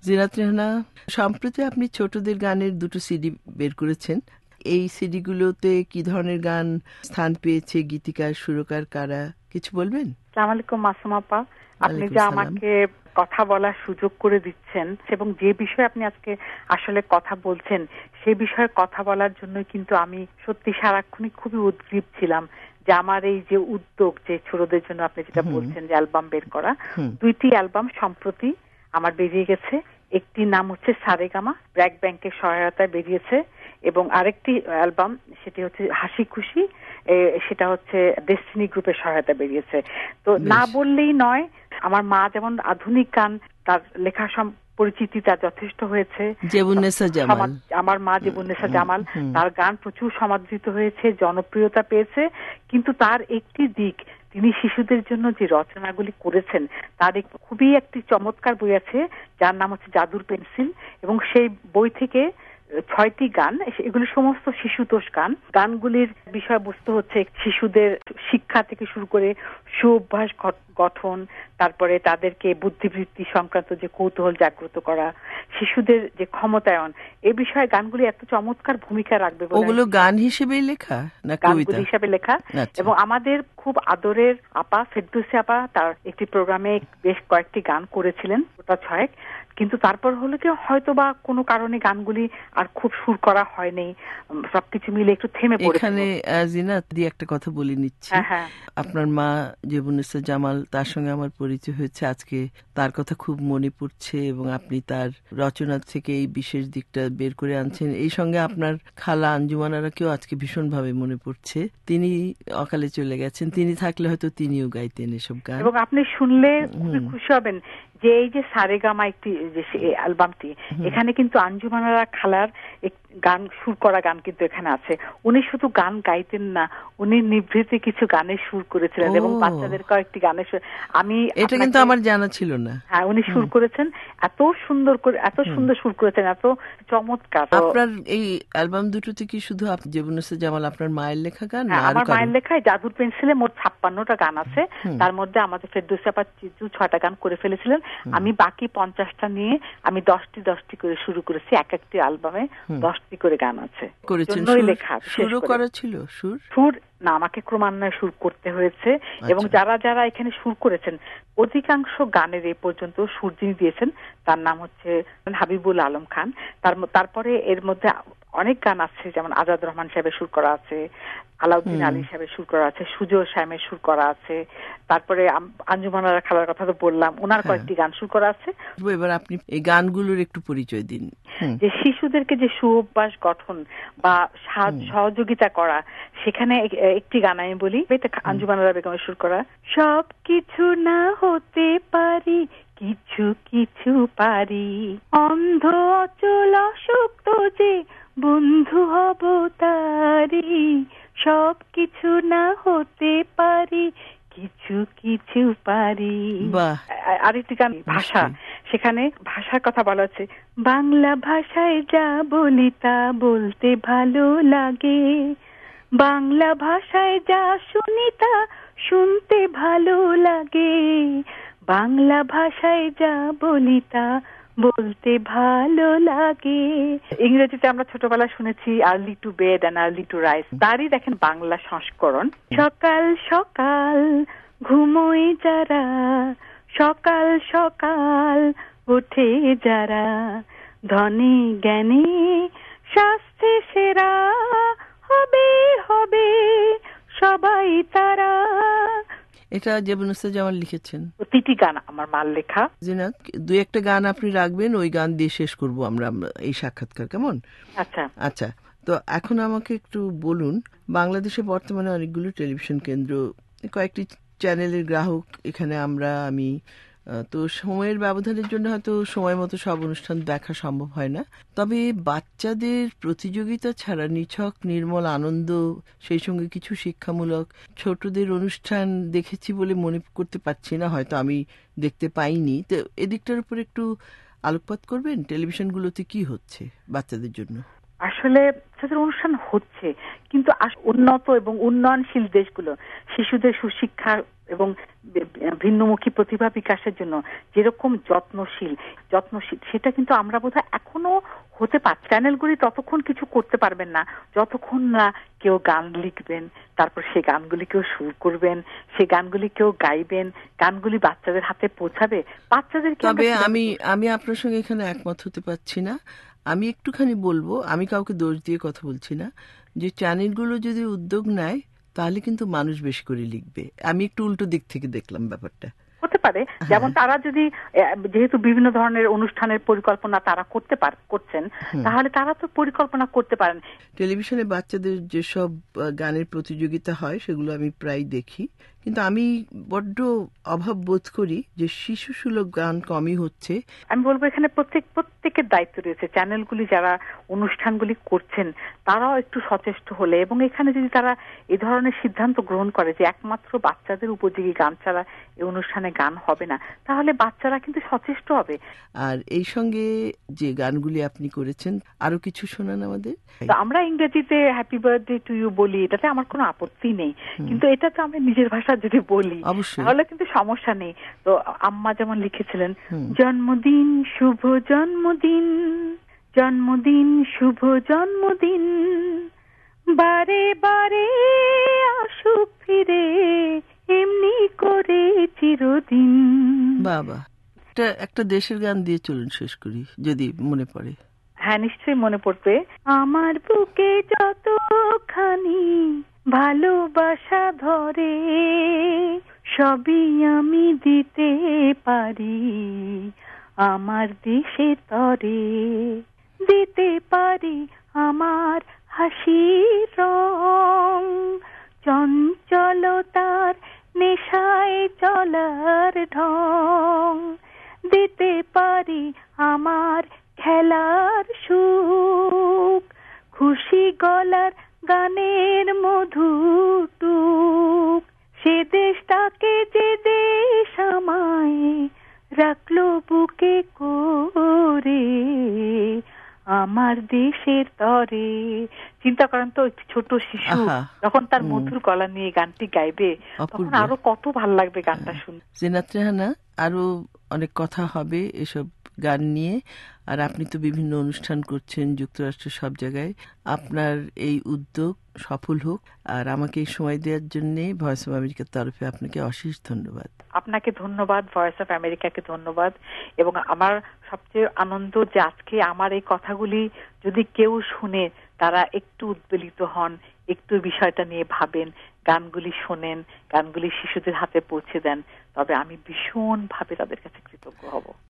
জিনাত রেহানা, সম্প্রতি আপনি ছোটদের গানের 2টো সিডি বের করেছেন। এই সিডিগুলোতে কি ধরনের গান স্থান পেয়েছে, গীতিকার সুরকার কারা, কিছু বলবেন? আসসালামু আলাইকুম মাসুম আপা, আপনি যে আমাকে কথা বলার সুযোগ করে দিচ্ছেন এবং যে বিষয়ে আপনি আজকে আসলে কথা বলছেন সেই বিষয়ে কথা বলার জন্য কিন্তু আমি সত্যি সারাক্ষণই খুবই উদ্গ্রীব ছিলাম যে আমার এই যে উদ্যোগ, যে ছোটদের জন্য আপনি যেটা বলছেন যে অ্যালবাম বের করা, 2টি অ্যালবাম সম্প্রতি আমার বেরিয়ে গেছে। একটি নাম হচ্ছে সারেগামা, ব্র্যাক ব্যাংকের সহায়তায় বেরিয়েছে, এবং আরেকটি অ্যালবাম সেটি হচ্ছে হাসি খুশি, সেটা হচ্ছে ডেস্টিনি গ্রুপের সহায়তা বেরিয়েছে। তো না বললেই নয়, আমার মা যেমন আধুনিক গান, তার লেখা পরিচিতি তার যথেষ্ট হয়েছে। আমার মা জেবুন্নেসা জামাল, তার গান প্রচুর সমাদৃত হয়েছে, জনপ্রিয়তা পেয়েছে, কিন্তু তার একটি দিক, তিনি শিশুদের জন্য যে রচনাগুলি করেছেন তার খুবই একটি চমৎকার বই আছে যার নাম হচ্ছে জাদুর পেন্সিল, এবং সেই বই থেকে 6টি গান, এগুলি সমস্ত শিশুতোষ গান। গানগুলির বিষয়বস্তু হচ্ছে শিশুদের শিক্ষা থেকে শুরু করে সুঅভ্যাস গঠন, তারপরে তাদেরকে বুদ্ধিবৃত্তি সংক্রান্ত যে কৌতূহল জাগ্রত করা, শিশুদের যে ক্ষমতায়ন, এই বিষয়ে গানগুলি এত চমৎকার ভূমিকা রাখবে। ওগুলো গান হিসেবে লেখা না কবিতা হিসেবে লেখা। এবং আমাদের খুব আদরের আপা ফেরদৌসী আপা তার একটি প্রোগ্রামে বেশ কয়েকটি গান করেছিলেন, ওটা 6, কিন্তু তারপর হলো কি হয়তো বা কোনো কারণে গানগুলি আর খুব সুর করা হয়নি, সবকিছু মিলে একটু থেমে পড়েছে। এখানে জিনাত দিয়ে একটা কথা বলে নিচ্ছি। আপনার মা জেবুন্নেসা জামাল, তার সঙ্গে আমার পরিচয় হয়েছে আজকে, তার কথা খুব মনে পড়ছে এবং আপনি তার রচনা থেকে এই বিশেষ দিকটা বের করে আনছেন। এই সঙ্গে আপনার খালা আঞ্জুমানারাকেও আজকে ভীষণভাবে মনে পড়ছে। তিনি অকালে চলে গেছেন, তিনি থাকলে হয়তো তিনিও গাইতেন এসব গান। এবং আপনি শুনলে খুবই খুশি হবেন যে এই যে সারেগামা একটি যে অ্যালবামটি, এখানে কিন্তু আঞ্জুমানারা খালার গান, সুর করা গান কিন্তু এখানে আছে। উনি শুধু গান গাইতেন না, উনি নিভৃতে কিছু গানের সুর করেছিলেন এবং বাচ্চাদের কয়েকটি গানের সুর। এটা কিন্তু আমার জানা ছিল না। হ্যাঁ, উনি সুর করেছেন, এত সুন্দর করে, এত সুন্দর সুর করেছেন, এত চমৎকার। আপনার এই অ্যালবাম দুটোতে কি শুধু জেবুন্নেসা জামাল আপনার মায়ের লেখা গান? আমার মায়ের লেখায় জাদুর পেন্সিলে মোট 56টা গান আছে, তার মধ্যে আমাদের ফেরদৌসী আপা 6টা গান করে ফেলেছিলেন, আমি বাকি 50টা নিয়ে আমি 10টি করে শুরু করেছি। এক একটি অ্যালবামে 10টি করে গান আছে। লেখা শুরু করা ছিল সুর না, আমাকে ক্রমান্বয়ে সুর করতে হয়েছে। এবং যারা যারা এখানে সুর করেছেন অধিকাংশ গানের এই পর্যন্ত সুর যিনি দিয়েছেন তার নাম হচ্ছে হাবিবুল আলম খান। তারপরে এর মধ্যে অনেক গান আছে, যেমন আজাদ রহমান সাহেবের সুর করা আছে, আলাউদ্দিন আলী সাহেবের সুর করা আছে, সুজয় শ্যামের সুর করা আছে, তারপরে আঞ্জুমানারা খালার কথা তো বললাম, ওনার কয়েকটি গান সুর করা আছে। এবার আপনি এই গানগুলোর একটু পরিচয় দিন। যে শিশুদেরকে যে সুঅভ্যাস গঠন বা সহযোগিতা করা, সেখানে একটি গান আমি বলি, আঞ্জুমানারা বেগমের সুর করা। সব কিছু না হতে পারি, কিছু কিছু পারি, অন্ধ অচল অশক্ত যে বন্ধু হব তারি, সব কিছু না হতে পারি, কিছু কিছু পারি। আরেকটি গান ভাষা, সেখানে ভাষার কথা বলা হচ্ছে, বাংলা ভাষায় যা বলি তা বলতে ভালো লাগে, বাংলা ভাষায় যা শুনি তা শুনতে ভালো লাগে, বাংলা ভাষায় যা বলি তা বলতে ভালো লাগে। ইংরেজিতে আমরা ছোটবেলায় শুনেছি early to bed and early to rise, তারই দেখেন বাংলা সংস্করণ। সকাল সকাল ঘুমোই যারা, সকাল সকাল ওঠে যারা, ধনী জ্ঞানী শাস্ত্রে সেরা, হবে হবে সবাই তারা। এটা জেবুন্নেসা জামাল লিখেছেন। প্রতিটি গান আমার মার লেখা। জিনাত, 2-1টা গান আপনি রাখবেন, ওই গান দিয়ে শেষ করব আমরা এই সাক্ষাৎকার, কেমন? আচ্ছা, তো এখন আমাকে একটু বলুন, বাংলাদেশে বর্তমানে অনেকগুলো টেলিভিশন কেন্দ্র, কয়েকটি চ্যানেলের গ্রাহক এখানে আমি, তো সময়ের ব্যবধানের জন্য হয়তো সময় মতো সব অনুষ্ঠান দেখা সম্ভব হয় না, তবে বাচ্চাদের প্রতিযোগিতা ছাড়া নিছক নির্মল আনন্দ, সেই সঙ্গে কিছু শিক্ষামূলক ছোটদের অনুষ্ঠান দেখেছি বলে মনে করতে পারছি না, হয়তো আমি দেখতে পাইনি। তো এদিকটার উপর একটু আলোকপাত করবেন, টেলিভিশনগুলোতে কি হচ্ছে বাচ্চাদের জন্য? আসলে বাচ্চাদের অনুষ্ঠান হচ্ছে, কিন্তু উন্নত এবং উন্নয়নশীল দেশগুলো শিশুদের সুশিক্ষা এবং ভিন্নমুখী প্রতিভা বিকাশের জন্য যেরকম যত্নশীল সেটা কিন্তু আমরা বোধহয় এখনো হতে পারছি। চ্যানেলগুলি ততক্ষণ কিছু করতে পারবেন না যতক্ষণ না কেউ গান লিখবেন, তারপর সেই গানগুলি কেউ সুর করবেন, সেই গানগুলি কেউ গাইবেন, গানগুলি বাচ্চাদের হাতে পৌঁছাবে। বাচ্চাদেরকে তবে আমি আপনার সঙ্গে এখানে একমত হতে পারছি না। আমি একটুখানি বলবো, আমি কাউকে দোষ দিয়ে কথা বলছি না, যে চ্যানেলগুলো যদি উদ্যোগ নেয় তাহলে কিন্তু মানুষ বেশি করে লিখবে। আমি একটু উল্টো দিক থেকে দেখলাম ব্যাপারটা। হতে পারে, যেমন তারা যদি যেহেতু বিভিন্ন ধরনের অনুষ্ঠানের পরিকল্পনা তারা করছেন, তাহলে তারা তো পরিকল্পনা করতে পারেন। টেলিভিশনে বাচ্চাদের যেসব গানের প্রতিযোগিতা হয় সেগুলো আমি প্রায় দেখি, কিন্তু আমি বড্ড অভাব বোধ করি যে শিশু সুলভ গান কমই হচ্ছে। আমি বলবো এখানে প্রত্যেকের দায়িত্ব রয়েছে। চ্যানেলগুলি যারা অনুষ্ঠানগুলি করছেন তারাও একটু সচেষ্ট হলে, এবং এখানে যদি তারা এই ধরনের সিদ্ধান্ত গ্রহণ করে যে একমাত্র বাচ্চাদের উপযোগী গান ছাড়া এই অনুষ্ঠানে গান হবে না, তাহলে বাচ্চারা কিন্তু সচেষ্ট হবে। আর এই সঙ্গে যে গানগুলি আপনি করেছেন আরো কিছু শোনান আমাদের। আমরা ইংরেজিতে হ্যাপি বার্থডে টু ইউ বলি, এটাতে আমার কোনো আপত্তি নেই, কিন্তু এটা তো আমি নিজের ভাষা যদি বলি তাহলে কিন্তু সমস্যা নেই। তো আম্মা যেমন লিখেছিলেন, জন্মদিন শুভ জন্মদিন, জন্মদিন শুভ জন্মদিন, বারে বারে আসুক ফিরে এমনি করে চিরদিন। বাবা, একটা দেশের গান দিয়ে চলুন শেষ করি যদি মনে পড়ে। হ্যাঁ, নিশ্চয়ই মনে পড়বে। আমার বুকে যতখানি ভালোবাসা ধরে সবই আমি দিতে পারি আমার দেশে তরে, দিতে পারি আমার হাসির রং, চঞ্চলতার নেশায় চলার ঢং, দিতে পারি আমার খেলার সুখ, খুশি গলার গানের মধুর টুক, সে দেশটাকে যে দেশ আমায় রাখলো বুকে করে আমার দেশের তরে। চিন্তা করেন তো, ছোট শিশু যখন তার মধুর গলা নিয়ে গানটি গাইবে তখন আরো কত ভালো লাগবে গানটা শুনতে। জিনাত রেহানা, আরো অনেক কথা হবে এসব গান নিয়ে। আর আপনি তো বিভিন্ন অনুষ্ঠান করছেন যুক্তরাষ্ট্রের সব জায়গায়। আপনার এই উদ্যোগ সফল হোক। আর আমাকে এই সময় দেওয়ার জন্য ভয়েস অফ আমেরিকার তরফে আপনাকে অশেষ ধন্যবাদ। আপনাকে ধন্যবাদ, ভয়েস অফ আমেরিকাকে ধন্যবাদ। এবং আমার সবচেয়ে আনন্দ যে আজকে আমার এই কথাগুলি যদি কেউ শুনে তারা একটু উদ্বেলিত হন, একটু বিষয়টা নিয়ে ভাবেন, গানগুলি শোনেন, গানগুলি শিশুদের হাতে পৌঁছে দেন, তবে আমি ভীষণভাবে তাদের কাছে কৃতজ্ঞ হব।